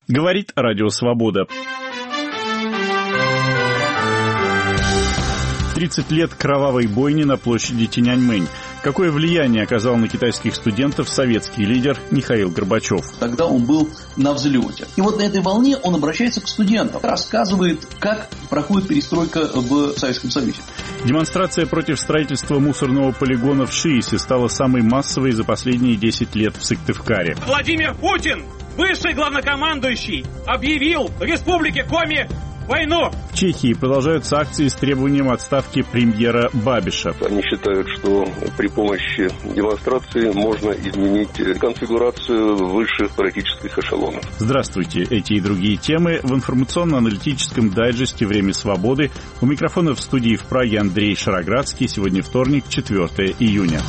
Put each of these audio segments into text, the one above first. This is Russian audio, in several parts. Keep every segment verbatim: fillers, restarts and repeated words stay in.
Говорит Радио Свобода. тридцать лет кровавой бойни на площади Тяньаньмэнь. Какое влияние оказал на китайских студентов советский лидер Михаил Горбачев? Тогда он был на взлете. И вот на этой волне он обращается к студентам, рассказывает, как проходит перестройка в Советском Союзе. Демонстрация против строительства мусорного полигона в Шиисе стала самой массовой за последние десять лет в Сыктывкаре. Владимир Путин, высший главнокомандующий, объявил Республике Коми войну. В Чехии продолжаются акции с требованием отставки премьера Бабиша. Они считают, что при помощи демонстрации можно изменить конфигурацию высших политических эшелонов. Здравствуйте. Эти и другие темы в информационно-аналитическом дайджесте «Время свободы». У микрофона в студии в Праге Андрей Шароградский. Сегодня вторник, четвёртое июня.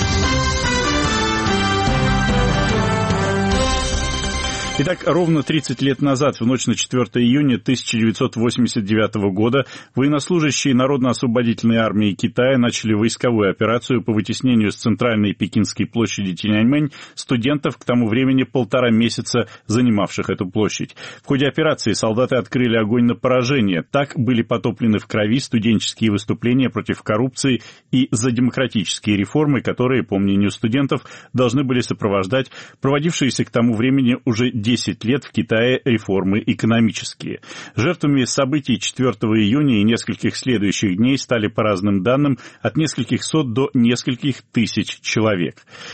Итак, ровно тридцать лет назад, в ночь на четвёртое июня тысяча девятьсот восемьдесят девятого года, военнослужащие Народно-освободительной армии Китая начали войсковую операцию по вытеснению с центральной Пекинской площади Тяньаньмэнь студентов, к тому времени полтора месяца занимавших эту площадь. В ходе операции солдаты открыли огонь на поражение. Так были потоплены в крови студенческие выступления против коррупции и за демократические реформы, которые, по мнению студентов, должны были сопровождать проводившиеся к тому времени уже десять лет в Китае реформы экономические. Жертвами событий четвёртого июня и нескольких следующих дней стали, по разным данным, от нескольких сот до нескольких тысяч человек.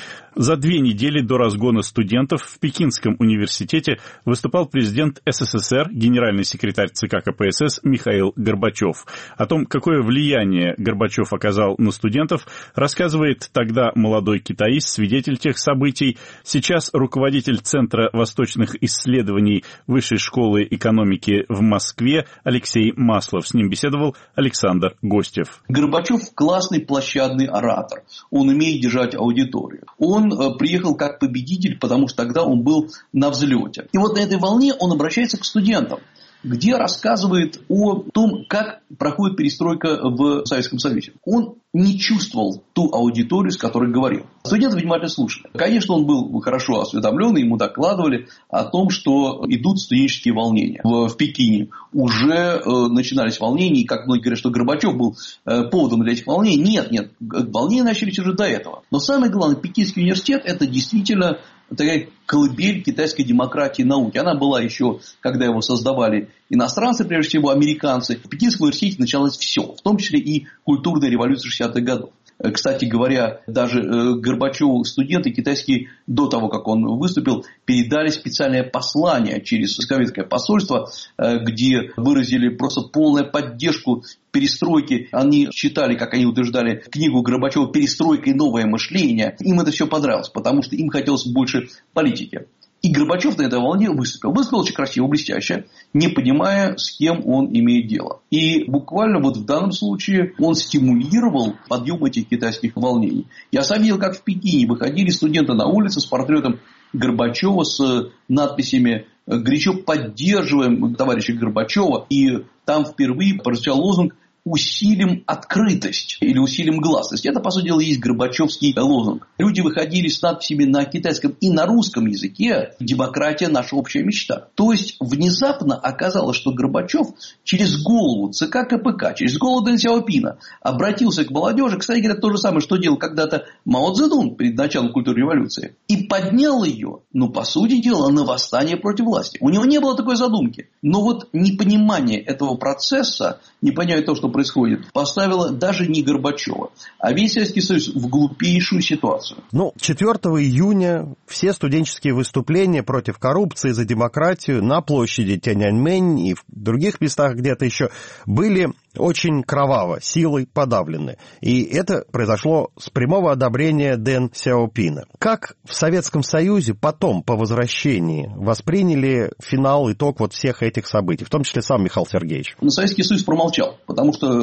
За две недели до разгона студентов в Пекинском университете выступал президент СССР, генеральный секретарь ЦК КПСС Михаил Горбачев. О том, какое влияние Горбачев оказал на студентов, рассказывает тогда молодой китаист, свидетель тех событий, сейчас руководитель Центра восточных исследований Высшей школы экономики в Москве Алексей Маслов. С ним беседовал Александр Гостев. Горбачев классный площадный оратор. Он умеет держать аудиторию. Он Он приехал как победитель, потому что тогда он был на взлете. И вот на этой волне он обращается к студентам, где рассказывает о том, как проходит перестройка в Советском Союзе. Он не чувствовал ту аудиторию, с которой говорил. Студенты внимательно слушали. Конечно, он был хорошо осведомлен, ему докладывали о том, что идут студенческие волнения. В, в Пекине уже э, начинались волнения, и как многие говорят, что Горбачев был э, поводом для этих волнений. Нет, нет, волнения начались уже до этого. Но самое главное, Пекинский университет – это действительно такая колыбель китайской демократии и науки. Она была еще, когда его создавали иностранцы, прежде всего американцы. В Пекинском университете началось все, в том числе и культурная революция шестидесятых годов. Кстати говоря, даже Горбачеву студенты китайские, до того, как он выступил, передали специальное послание через советское посольство, где выразили просто полную поддержку перестройки. Они читали, как они утверждали, книгу Горбачева «Перестройка и новое мышление». Им это все понравилось, потому что им хотелось больше политики. И Горбачев на этой волне выступил. Выступил очень красиво, блестяще, не понимая, с кем он имеет дело. И буквально вот в данном случае он стимулировал подъем этих китайских волнений. Я сам видел, как в Пекине выходили студенты на улице с портретом Горбачева, с надписями «Горячо поддерживаем товарища Горбачева». И там впервые прозвучал лозунг «Усилим открытость» или «Усилим гласность». Это, по сути дела, есть горбачевский лозунг. Люди выходили с надписями на китайском и на русском языке «Демократия – наша общая мечта». То есть, внезапно оказалось, что Горбачев через голову ЦК КПК, через голову Дэн Сяопина обратился к молодежи. Кстати говоря, то же самое, что делал когда-то Мао Цзэдун перед началом культурной революции. И поднял ее, ну, по сути дела, на восстание против власти. У него не было такой задумки. Но вот непонимание этого процесса, непонимание того, что происходит, поставило даже не Горбачева, а весь Советский Союз в глупейшую ситуацию. Ну, четвёртого июня все студенческие выступления против коррупции, за демократию на площади Тяньаньмэнь и в других местах где-то еще были очень кроваво, силой подавлены. И это произошло с прямого одобрения Дэн Сяопина. Как в Советском Союзе потом, по возвращении, восприняли финал, итог вот всех этих событий, в том числе сам Михаил Сергеевич? Но Советский Союз промолчал, потому что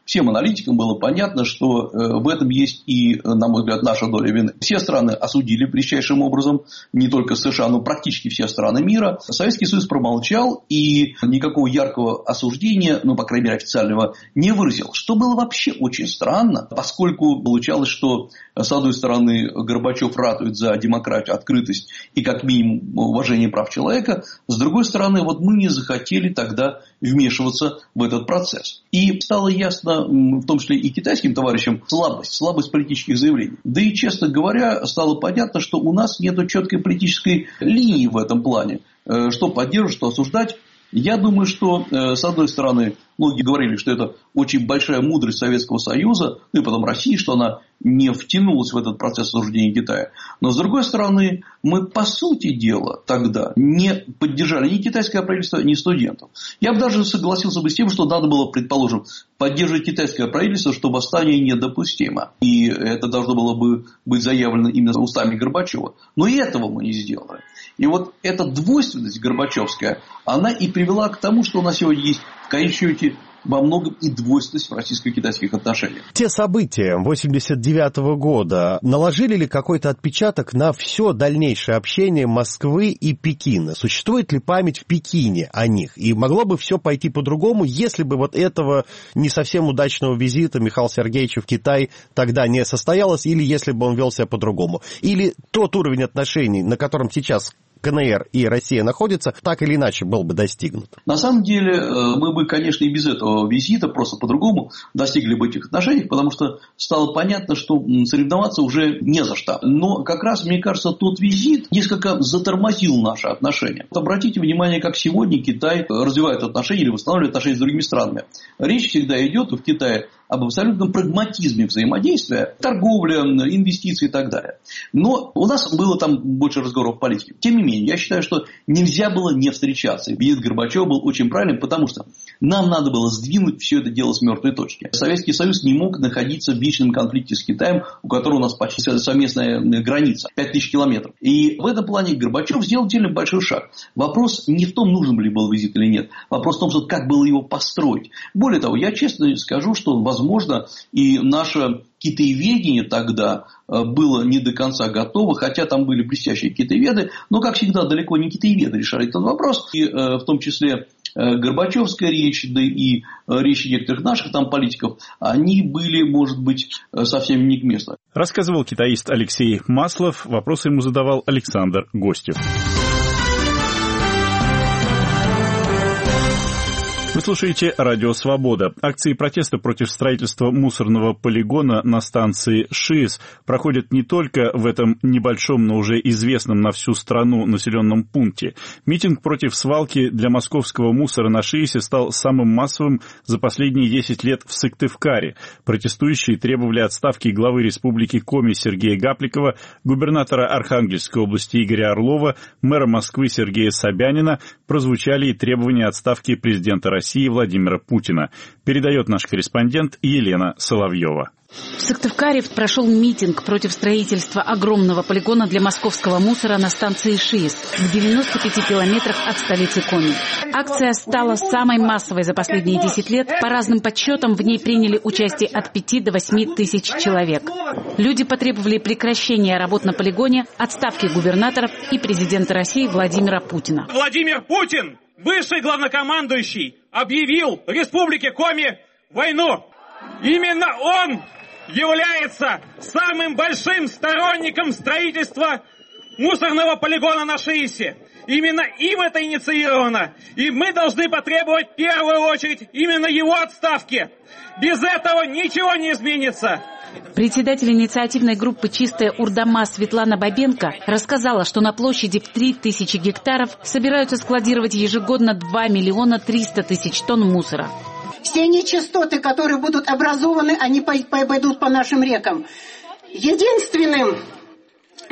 всем аналитикам было понятно, что в этом есть и, на мой взгляд, наша доля вины. Все страны осудили блестящим образом, не только США, но практически все страны мира. Советский Союз промолчал и никакого яркого осуждения, ну, по крайней мере, официального, не выразил. Что было вообще очень странно, поскольку получалось, что, с одной стороны, Горбачев ратует за демократию, открытость и, как минимум, уважение прав человека, с другой стороны, вот мы не захотели тогда вмешиваться в этот процесс. И стало ясно, в том числе и китайским товарищам, слабость, слабость политических заявлений. Да и, честно говоря, стало понятно, что у нас нет четкой политической линии в этом плане. Что поддерживать, что осуждать. Я думаю, что, с одной стороны, многие говорили, что это очень большая мудрость Советского Союза, ну и потом России, что она не втянулась в этот процесс осуждения Китая. Но, с другой стороны, мы, по сути дела, тогда не поддержали ни китайское правительство, ни студентов. Я бы даже согласился бы с тем, что надо было, предположим, поддерживать китайское правительство, что восстание недопустимо. И это должно было бы быть заявлено именно устами Горбачева. Но и этого мы не сделали. И вот эта двойственность горбачевская, она и привела к тому, что у нас сегодня есть в конечном счете во многом и двойственность в российско-китайских отношениях. Те события восемьдесят девятого года наложили ли какой-то отпечаток на все дальнейшее общение Москвы и Пекина? Существует ли память в Пекине о них? И могло бы все пойти по-другому, если бы вот этого не совсем удачного визита Михаила Сергеевича в Китай тогда не состоялось, или если бы он вел себя по-другому? Или тот уровень отношений, на котором сейчас КНР и Россия находятся, так или иначе был бы достигнут? На самом деле, мы бы, конечно, и без этого визита просто по-другому достигли бы этих отношений, потому что стало понятно, что соревноваться уже не за что. Но как раз, мне кажется, тот визит несколько затормозил наши отношения. Вот обратите внимание, как сегодня Китай развивает отношения или восстанавливает отношения с другими странами. Речь всегда идет в Китае об абсолютном прагматизме взаимодействия, торговля, инвестиции и так далее. Но у нас было там больше разговоров о политике. Тем не менее, я считаю, что нельзя было не встречаться. Визит Горбачева был очень правильным, потому что нам надо было сдвинуть все это дело с мертвой точки. Советский Союз не мог находиться в вечном конфликте с Китаем, у которого у нас почти совместная граница, пять тысяч километров. И в этом плане Горбачев сделал действительно большой шаг. Вопрос не в том, нужен ли был визит или нет. Вопрос в том, что как было его построить. Более того, я честно скажу, что возможно, и наше китаеведение тогда было не до конца готово, хотя там были блестящие китаеведы, но, как всегда, далеко не китаеведы решали этот вопрос, и в том числе Горбачевская речь, да и речи некоторых наших там политиков, они были, может быть, совсем не к месту. Рассказывал китаист Алексей Маслов, вопросы ему задавал Александр Гостев. Вы слушаете «Радио Свобода». Акции протеста против строительства мусорного полигона на станции ШИЭС проходят не только в этом небольшом, но уже известном на всю страну населенном пункте. Митинг против свалки для московского мусора на ШИЭСе стал самым массовым за последние десять лет в Сыктывкаре. Протестующие требовали отставки главы республики Коми Сергея Гапликова, губернатора Архангельской области Игоря Орлова, мэра Москвы Сергея Собянина. Прозвучали и требования отставки президента России России Владимира Путина. Передает наш корреспондент Елена Соловьева. В Сыктывкаре прошел митинг против строительства огромного полигона для московского мусора на станции ШИЭС в девяноста пяти километрах от столицы Коми. Акция стала самой массовой за последние десять лет. По разным подсчетам в ней приняли участие от пяти до восьми тысяч человек. Люди потребовали прекращения работ на полигоне, отставки губернаторов и президента России Владимира Путина. Владимир Путин, высший главнокомандующий, объявил Республике Коми войну. Именно он является самым большим сторонником строительства мусорного полигона на ШИЭСе. Именно им это инициировано. И мы должны потребовать в первую очередь именно его отставки. Без этого ничего не изменится. Председатель инициативной группы «Чистая Урдама» Светлана Бабенко рассказала, что на площади в три тысячи гектаров собираются складировать ежегодно два миллиона триста тысяч тонн мусора. Все нечистоты, которые будут образованы, они пойдут по нашим рекам. Единственным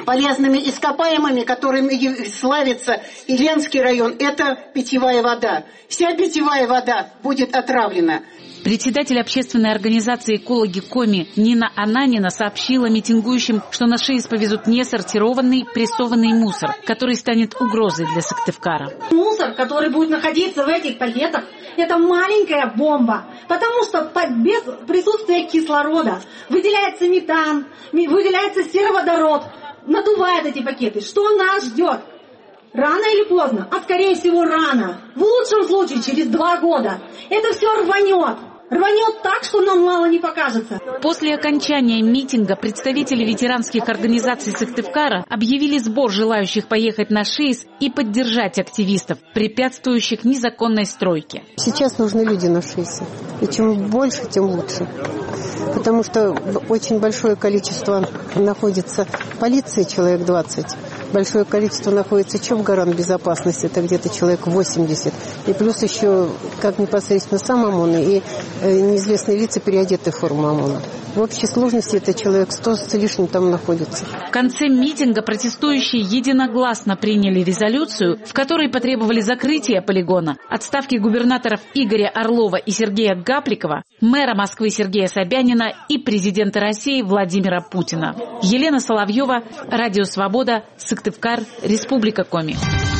полезными ископаемыми, которыми славится Ленский район, это питьевая вода. Вся питьевая вода будет отравлена. Председатель общественной организации «Экологи Коми» Нина Ананина сообщила митингующим, что на ШИС повезут несортированный прессованный мусор, который станет угрозой для Сыктывкара. Мусор, который будет находиться в этих пакетах, это маленькая бомба, потому что без присутствия кислорода выделяется метан, выделяется сероводород, надувает эти пакеты. Что нас ждет? Рано или поздно, а скорее всего рано, в лучшем случае через два года, это все рванет. Рванет так, что нам мало не покажется. После окончания митинга представители ветеранских организаций Сыктывкара объявили сбор желающих поехать на ШИС и поддержать активистов, препятствующих незаконной стройке. Сейчас нужны люди на ШИСе. И чем больше, тем лучше. Потому что очень большое количество находится полиции, человек двадцать. Большое количество находится Чопгаран безопасности, это где-то человек восемьдесят. И плюс еще, как непосредственно сам ОМОН и э, неизвестные лица, переодетые в форму ОМОНа. В общей сложности это человек сто с лишним там находится. В конце митинга протестующие единогласно приняли резолюцию, в которой потребовали закрытия полигона, отставки губернаторов Игоря Орлова и Сергея Гапликова, мэра Москвы Сергея Собянина и президента России Владимира Путина. Елена Соловьева, Радио Свобода, Сыктывкар, Республика Коми.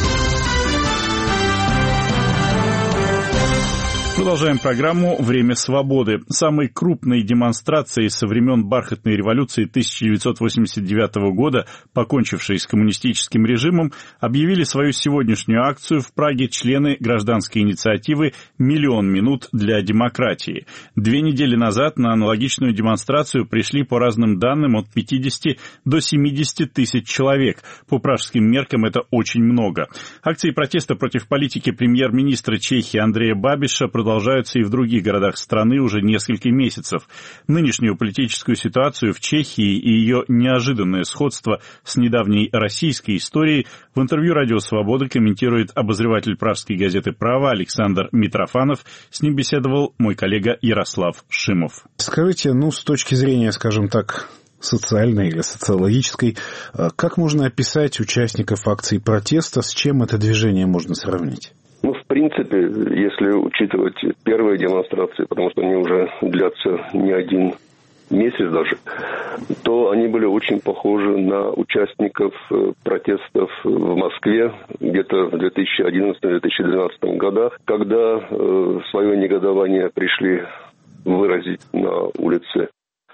Продолжаем программу «Время свободы». Самой крупной демонстрацией со времен бархатной революции тысяча девятьсот восемьдесят девятого года, покончившей с коммунистическим режимом, объявили свою сегодняшнюю акцию в Праге члены гражданской инициативы «Миллион минут для демократии». Две недели назад на аналогичную демонстрацию пришли по разным данным от пятидесяти до семидесяти тысяч человек. По пражским меркам это очень много. Акции протеста против политики премьер-министра Чехии Андрея Бабиша продолжаются и в других городах страны уже несколько месяцев. Нынешнюю политическую ситуацию в Чехии и ее неожиданное сходство с недавней российской историей в интервью «Радио Свобода» комментирует обозреватель пражской газеты «Право» Александр Митрофанов. С ним беседовал мой коллега Ярослав Шимов. Скажите, ну, с точки зрения, скажем так, социальной или социологической, как можно описать участников акций протеста, с чем это движение можно сравнить? Ну, в принципе, если учитывать первые демонстрации, потому что они уже длятся не один месяц даже, то они были очень похожи на участников протестов в Москве где-то в две тысячи одиннадцатом - две тысячи двенадцатом годах, когда э, свое негодование пришли выразить на улице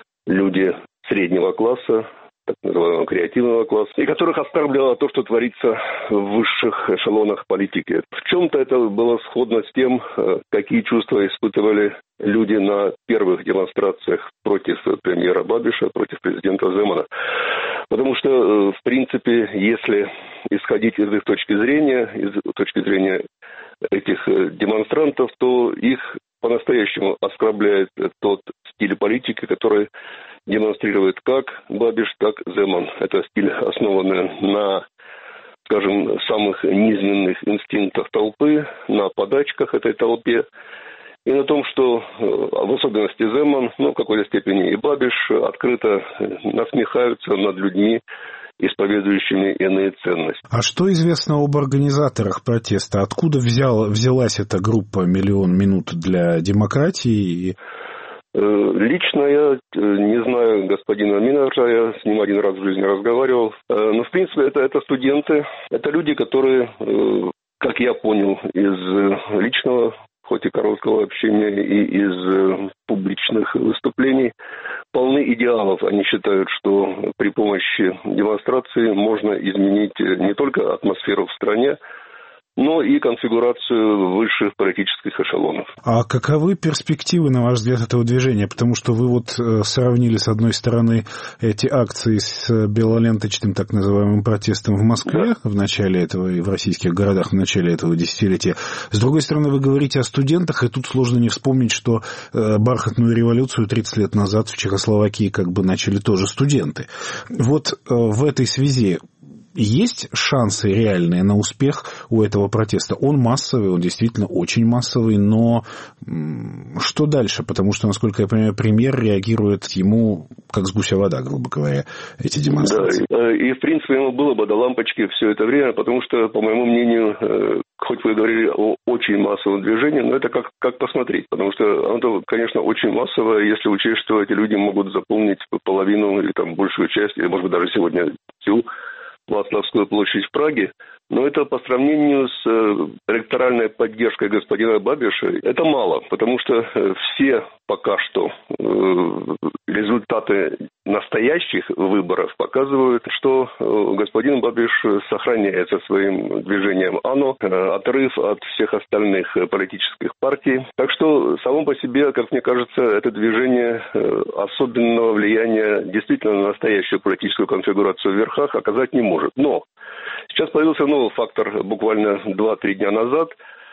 люди среднего класса, так называемого креативного класса, и которых оскорбляло то, что творится в высших эшелонах политики. В чем-то это было сходно с тем, какие чувства испытывали люди на первых демонстрациях против премьера Бабиша, против президента Земана. Потому что, в принципе, если исходить из их точки зрения, из точки зрения этих демонстрантов, то их по-настоящему оскорбляет тот стиль политики, который демонстрирует как Бабиш, так Земан. Это стиль, основанный на, скажем, самых низменных инстинктах толпы, на подачках этой толпе, и на том, что в особенности Земан, ну, в какой-то степени и Бабиш, открыто насмехаются над людьми, исповедующими иные ценности. А что известно об организаторах протеста? Откуда взял, взялась эта группа «Миллион минут для демократии»? Лично я не знаю господина Минажа, я с ним один раз в жизни разговаривал. Но, в принципе, это, это студенты, это люди, которые, как я понял из личного, хоть и короткого общения, и из публичных выступлений, полны идеалов. Они считают, что при помощи демонстрации можно изменить не только атмосферу в стране, но и конфигурацию высших политических эшелонов. А каковы перспективы, на ваш взгляд, этого движения? Потому что вы вот сравнили, с одной стороны, эти акции с белоленточным так называемым протестом в Москве, да, в начале этого, и в российских городах в начале этого десятилетия. С другой стороны, вы говорите о студентах, и тут сложно не вспомнить, что бархатную революцию тридцать лет назад в Чехословакии как бы начали тоже студенты. Вот в этой связи есть шансы реальные на успех у этого протеста? Он массовый, он действительно очень массовый, но что дальше? Потому что, насколько я понимаю, премьер реагирует ему как с гуся вода, грубо говоря, эти демонстрации. Да, и, в принципе, ему было бы до лампочки все это время, потому что, по моему мнению, хоть вы говорили о очень массовом движении, но это как, как посмотреть, потому что оно, конечно, очень массовое, если учесть, что эти люди могут заполнить половину или там большую часть, или, может быть, даже сегодня всю Вацлавскую площадь в Праге, но это по сравнению с электоральной поддержкой господина Бабиша, это мало, потому что все пока что результаты настоящих выборов показывают, что господин Бабиш сохраняет со своим движением АНО отрыв от всех остальных политических партий. Так что само по себе, как мне кажется, это движение особенного влияния действительно на настоящую политическую конфигурацию в верхах оказать не может. Но сейчас появился новый фактор буквально два-три дня назад.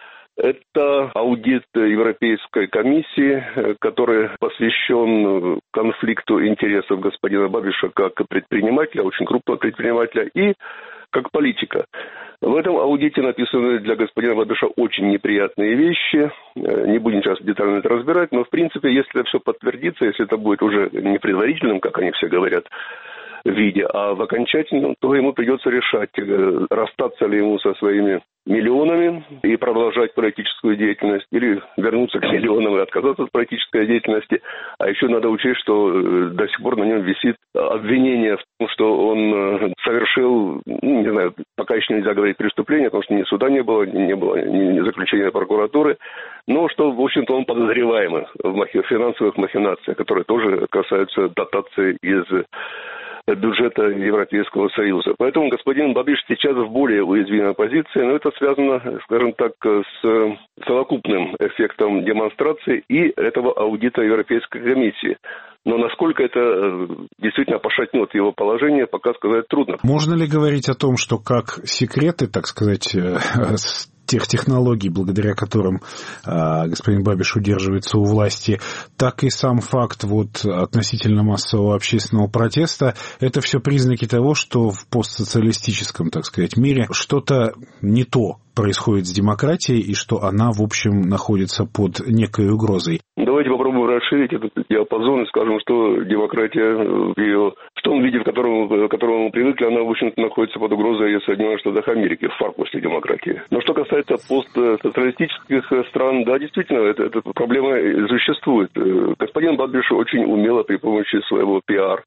Это аудит Европейской комиссии, который посвящен конфликту интересов господина Бабиша как предпринимателя, очень крупного предпринимателя, и как политика. В этом аудите написаны для господина Бабиша очень неприятные вещи. Не будем сейчас детально это разбирать, но в принципе, если это все подтвердится, если это будет уже не предварительным, как они все говорят, виде, а в окончательном, то ему придется решать, расстаться ли ему со своими миллионами и продолжать политическую деятельность, или вернуться к миллионам и отказаться от политической деятельности. А еще надо учесть, что до сих пор на нем висит обвинение в том, что он совершил, ну, не знаю, пока еще нельзя говорить преступление, потому что ни суда не было, не было ни заключения прокуратуры, но что, в общем-то, он подозреваемый в финансовых махинациях, которые тоже касаются дотации из бюджета Европейского Союза. Поэтому господин Бабиш сейчас в более уязвимой позиции, но это связано, скажем так, с совокупным эффектом демонстрации и этого аудита Европейской комиссии. Но насколько это действительно пошатнет его положение, пока сказать трудно. Можно ли говорить о том, что как секреты, так сказать, тех технологий, благодаря которым э, господин Бабиш удерживается у власти, так и сам факт вот относительно массового общественного протеста, это все признаки того, что в постсоциалистическом, так сказать, мире что-то не то происходит с демократией и что она, в общем, находится под некой угрозой. Давайте попробуем расширить этот диапазон и скажем, что демократия в ее в том виде, в котором, к которому мы привыкли, она, в общем-то, находится под угрозой Соединенных Штатов Америки, в фаркусте демократии. Но что касается постсоциалистических стран, да, действительно, это, эта проблема существует. Господин Бабиш очень умело при помощи своего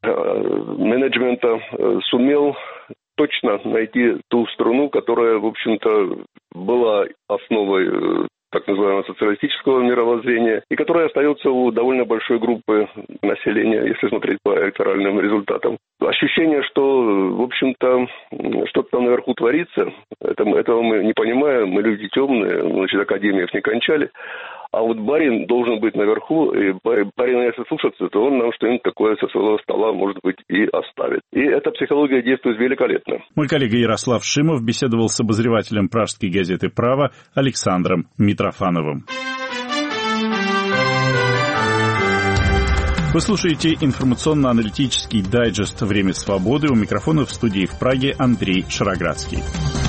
пиар-менеджмента сумел точно найти ту струну, которая, в общем-то, была основой так называемого социалистического мировоззрения, и которая остается у довольно большой группы населения, если смотреть по электоральным результатам. Ощущение, что, в общем-то, что-то там наверху творится, это, этого мы не понимаем, мы люди темные, значит, академиев не кончали, а вот барин должен быть наверху, и барина, если слушаться, то он нам что-нибудь такое со своего стола, может быть, и оставит. И эта психология действует великолепно. Мой коллега Ярослав Шимов беседовал с обозревателем пражской газеты «Право» Александром Митрофановым. Вы слушаете информационно-аналитический дайджест «Время свободы». У микрофона в студии в Праге Андрей Шароградский.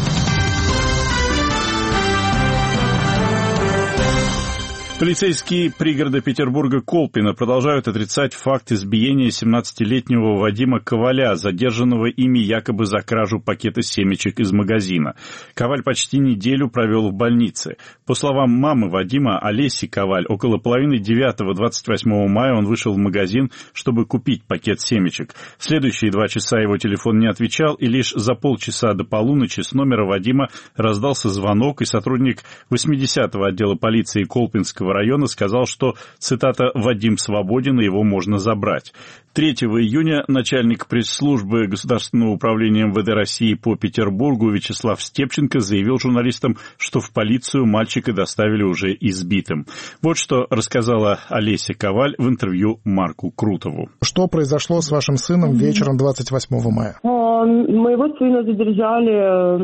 Полицейские пригорода Петербурга Колпино продолжают отрицать факт избиения семнадцатилетнего Вадима Коваля, задержанного ими якобы за кражу пакета семечек из магазина. Коваль почти неделю провел в больнице. По словам мамы Вадима, Олеси Коваль, около половины девятого двадцать восьмого мая он вышел в магазин, чтобы купить пакет семечек. В следующие два часа его телефон не отвечал, и лишь за полчаса до полуночи с номера Вадима раздался звонок, и сотрудник восьмидесятого отдела полиции Колпинского района сказал, что, цитата, «Вадим свободен, и его можно забрать». третьего июня начальник пресс-службы Государственного управления эм вэ дэ России по Петербургу Вячеслав Степченко заявил журналистам, что в полицию мальчика доставили уже избитым. Вот что рассказала Олеся Коваль в интервью Марку Крутову. Что произошло с вашим сыном вечером двадцать восьмого мая? Моего сына задержали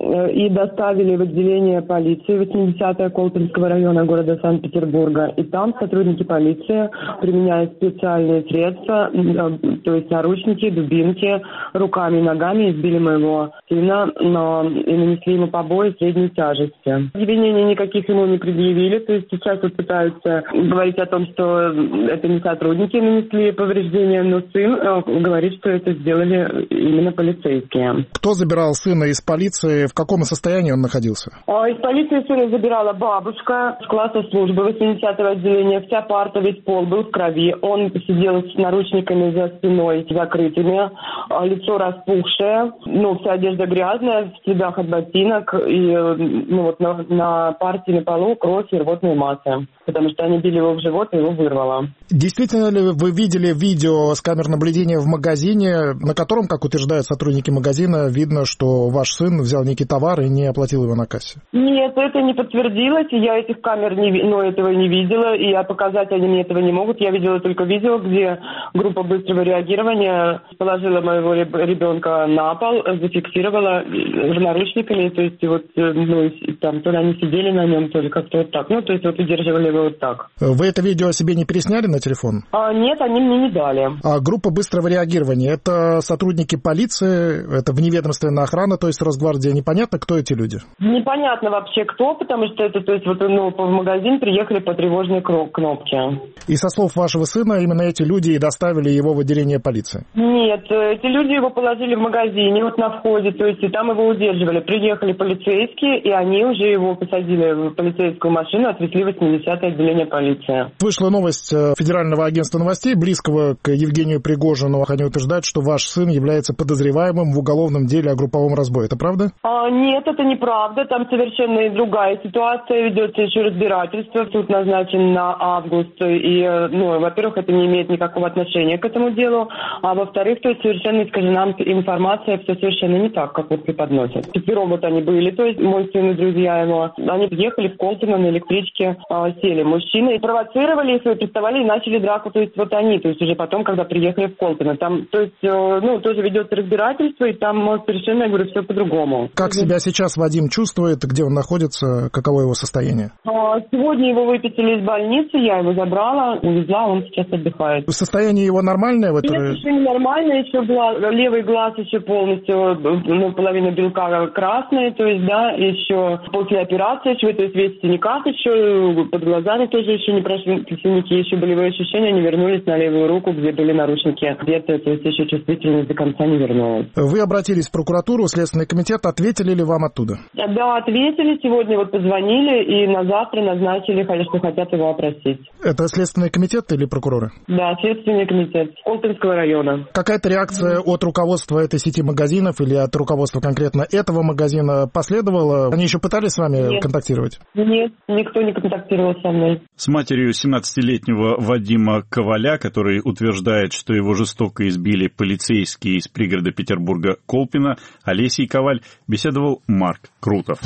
и доставили в отделение полиции восьмидесятое Колпинского района города Санкт-Петербурга. И там сотрудники полиции, применяя специальные средства, то есть наручники, дубинки, руками и ногами избили моего сына, но и нанесли ему побои средней тяжести. Обвинений никаких ему не предъявили, то есть сейчас вот пытаются говорить о том, что это не сотрудники нанесли повреждения, но сын говорит, что это сделали именно полицейские. Кто забирал сына из полиции? В каком состоянии он находился? Из полиции сына забирала бабушка с класса службы восьмидесятого отделения. Вся парта, весь пол был в крови. Он сидел с наручниками за спиной закрытыми, лицо распухшее, ну, вся одежда грязная, в следах от ботинок, и ну, вот на, на парте на полу кровь и рвотные массы, потому что они били его в живот и его вырвало. Действительно ли вы видели видео с камер наблюдения в магазине, на котором, как утверждают сотрудники магазина, видно, что ваш сын взял некий товар и не оплатил его на кассе? Нет, это не подтвердилось, и я этих камер не, ну, этого не видела, и показать они мне этого не могут. Я видела только видео, где группа быстрого реагирования положила моего ребенка на пол, зафиксировала наручниками, то есть вот, ну, там, то ли они сидели на нем, то ли как-то вот так, ну, то есть вот удерживали его вот так. Вы это видео себе не пересняли на телефон? А, нет, они мне не дали. А группа быстрого реагирования, это сотрудники полиции, это вневедомственная охрана, то есть Росгвардия, непонятно, кто эти люди? Непонятно вообще кто, потому что это, то есть вот, ну, в магазин приехали по тревожной кнопке. И со слов вашего сына, именно эти люди и доставили его в отделение полиции? Нет, эти люди его положили в магазине, вот на входе, то есть и там его удерживали. Приехали полицейские, и они уже его посадили в полицейскую машину, отвезли в восьмидесятое отделение полиции. Вышла новость Федерального агентства новостей, близкого к Евгению Пригожину. Они утверждают, что ваш сын является подозреваемым в уголовном деле о групповом разбое. Это правда? А, нет, это неправда. Там совершенно другая ситуация. Ведется еще разбирательство. Суд назначен на август. И, ну, во-первых, это не имеет никакого отношения к этому делу. А во-вторых, то есть совершенно искажена информация. Все совершенно не так, как вот преподносят. Четвером вот они были. То есть мой сын и друзья его. Они приехали в Колпино на электричке, а, сели мужчины и провоцировали их, и приставали и начали драку. То есть вот они, то есть уже потом, когда приехали в Колпино. Там, то есть, ну, тоже ведется разбирательство, и там совершенно, я говорю, все по-другому. Как себя сейчас Вадим чувствует, где он находится, каково его состояние? Сегодня его выписали из больницы, я его забрала, увезла, он сейчас отдыхает. Состояние его нормальное? В это... Нет, еще не нормальное, еще глаз, левый глаз еще полностью, ну, половина белка красная, то есть, да, еще после операции, еще, то есть, весь в синяках еще, под глазами тоже еще не прошли синяки, еще болевые ощущения, они вернулись на левую руку, где были наручники, где-то, то есть, еще чувствительность до конца не вернулась. Вы обратились в прокуратуру, Следственный комитет, ответили ли вам оттуда? Да, ответили, сегодня вот позвонили и на завтра назначили, что хотят его опросить. Это Следственный комитет или прокуроры? Да, Следственный комитет Колпинского района. Какая-то реакция от руководства этой сети магазинов или от руководства конкретно этого магазина последовала? Они еще пытались с вами Нет. контактировать? Нет, никто не контактировал со мной. С матерью семнадцатилетнего Вадима Коваля, который утверждает, что его жестоко избили полицейские из пригорода Петербурга Колпино, Олесей Коваль, беседовал Марк Крутов.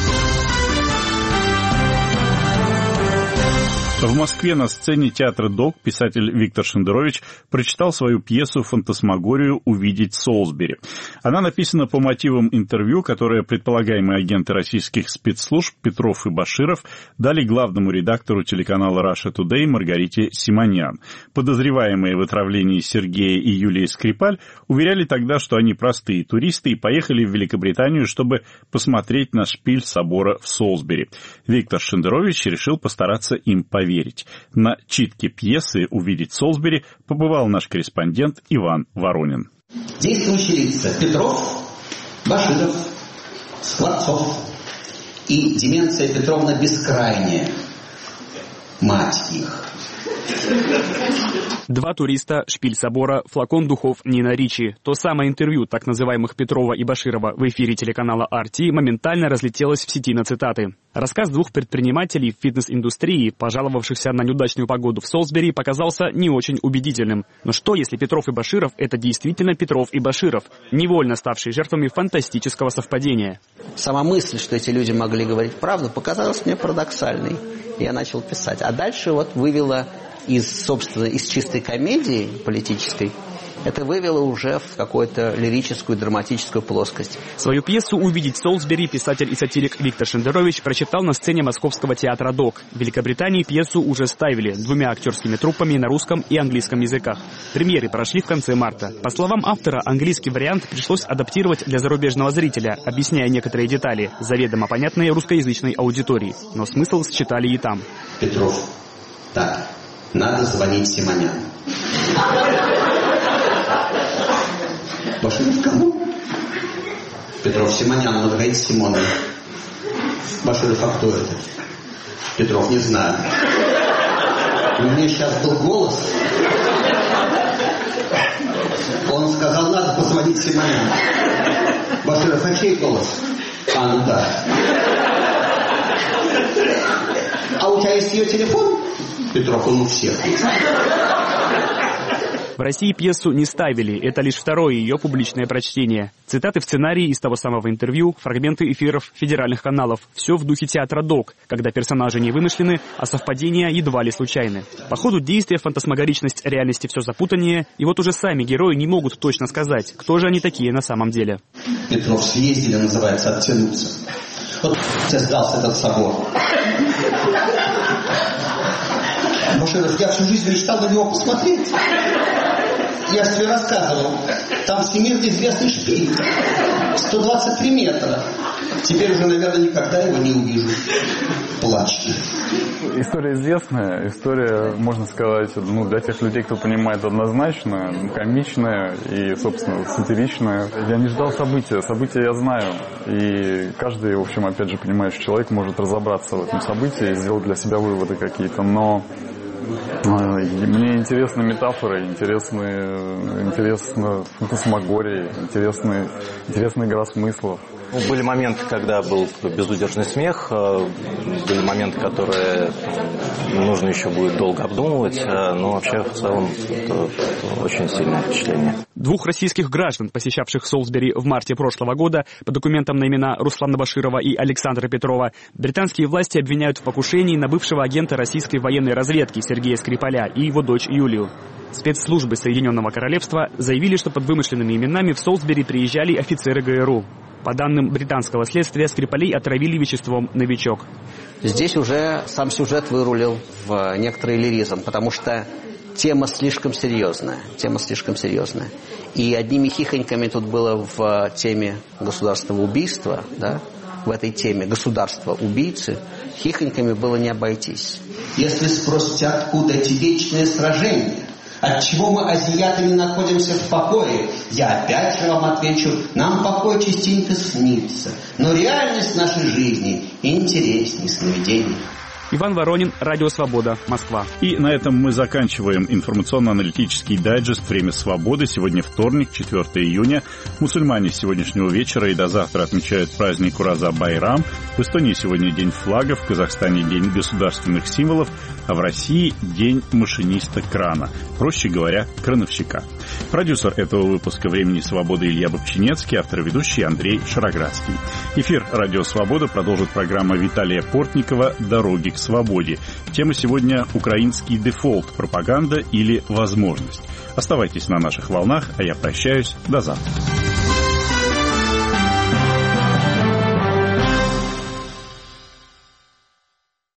В Москве на сцене театра ДОК писатель Виктор Шендерович прочитал свою пьесу «Фантасмагорию. Увидеть Солсбери». Она написана по мотивам интервью, которое предполагаемые агенты российских спецслужб Петров и Баширов дали главному редактору телеканала Russia Today Маргарите Симоньян. Подозреваемые в отравлении Сергея и Юлии Скрипаль уверяли тогда, что они простые туристы и поехали в Великобританию, чтобы посмотреть на шпиль собора в Солсбери. Виктор Шендерович решил постараться им поверить. Верить. На читке пьесы «Увидеть Солсбери» побывал наш корреспондент Иван Воронин. Действующие лица: Петров, Баширов, Скворцов и Деменция Петровна Бескрайняя, мать их. Два туриста, шпиль собора, флакон духов Нина Ричи. То самое интервью так называемых Петрова и Баширова в эфире телеканала ар ти моментально разлетелось в сети на цитаты. Рассказ двух предпринимателей в фитнес-индустрии, пожаловавшихся на неудачную погоду в Солсбери, показался не очень убедительным. Но что, если Петров и Баширов – это действительно Петров и Баширов, невольно ставшие жертвами фантастического совпадения? Сама мысль, что эти люди могли говорить правду, показалась мне парадоксальной. Я начал писать. А дальше вот вывела из, собственно, из чистой комедии политической Это вывело уже в какую-то лирическую, драматическую плоскость. Свою пьесу «Увидеть Солсбери» писатель и сатирик Виктор Шендерович прочитал на сцене Московского театра ДОК. В Великобритании пьесу уже ставили двумя актерскими труппами на русском и английском языках. Премьеры прошли в конце марта. По словам автора, английский вариант пришлось адаптировать для зарубежного зрителя, объясняя некоторые детали, заведомо понятные русскоязычной аудитории. Но смысл считали и там. Петров, так, надо звонить Симоняну. Баширов кому? Петров, Симонян, надо говорить с Симоной. Баширов, а кто это? Петров, не знаю. У меня сейчас был голос. Он сказал, надо позвонить Симоняну. Баширов, а чей голос? А, ну да. А у тебя есть ее телефон? Петров, он у всех есть. В России пьесу не ставили, это лишь второе ее публичное прочтение. Цитаты в сценарии из того самого интервью, фрагменты эфиров федеральных каналов. Все в духе театра ДОК, когда персонажи не вымышлены, а совпадения едва ли случайны. По ходу действия фантасмагоричность реальности все запутаннее, и вот уже сами герои не могут точно сказать, кто же они такие на самом деле. Петров, съездили, называется, оттянуться. Вот сдался этот собор. Баширов, я всю жизнь мечтал на него посмотреть. Я же тебе рассказывал, там всемирно известный шпиль, сто двадцать три метра. Теперь уже, наверное, никогда его не увижу. Плачь. История известная, история, можно сказать, ну, для тех людей, кто понимает, однозначно, комичная и, собственно, сатиричная. Я не ждал события, события я знаю. И каждый, в общем, опять же, понимающий человек может разобраться в этом событии и сделать для себя выводы какие-то. Но мне интересны метафоры, интересны, интересна фантасмагория, интересны, интересная игра смыслов. Были моменты, когда был безудержный смех, были моменты, которые нужно еще будет долго обдумывать, но вообще в целом это очень сильное впечатление. Двух российских граждан, посещавших Солсбери в марте прошлого года, по документам на имена Руслана Баширова и Александра Петрова, британские власти обвиняют в покушении на бывшего агента российской военной разведки Сергея Скрипаля и его дочь Юлию. Спецслужбы Соединенного Королевства заявили, что под вымышленными именами в Солсбери приезжали офицеры ГРУ. По данным британского следствия, Скрипалей отравили веществом «Новичок». Здесь уже сам сюжет вырулил в некоторый лиризм, потому что тема слишком серьезная. Тема слишком серьезная. И одними хихоньками тут было в теме государственного убийства, да, в этой теме государства-убийцы, хихоньками было не обойтись. Если спросите, откуда эти вечные сражения, отчего мы, азиаты, не находимся в покое, я опять же вам отвечу, нам покой частенько снится, но реальность нашей жизни интереснее сновидений. Иван Воронин, Радио Свобода, Москва. И на этом мы заканчиваем информационно-аналитический дайджест «Время свободы». Сегодня вторник, четвёртого июня. Мусульмане с сегодняшнего вечера и до завтра отмечают праздник Ураза-Байрам. В Эстонии сегодня день флага, в Казахстане день государственных символов, а в России день машиниста крана, проще говоря, крановщика. Продюсер этого выпуска «Времени свободы» Илья Бобчинецкий, автор и ведущий Андрей Шароградский. Эфир «Радио Свобода» продолжит программа Виталия Портникова «Дороги к свободе». Тема сегодня «Украинский дефолт. Пропаганда или возможность». Оставайтесь на наших волнах, а я прощаюсь. До завтра.